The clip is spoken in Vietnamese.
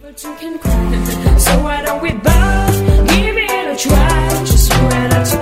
So why don't we both give it a try? Just you and I.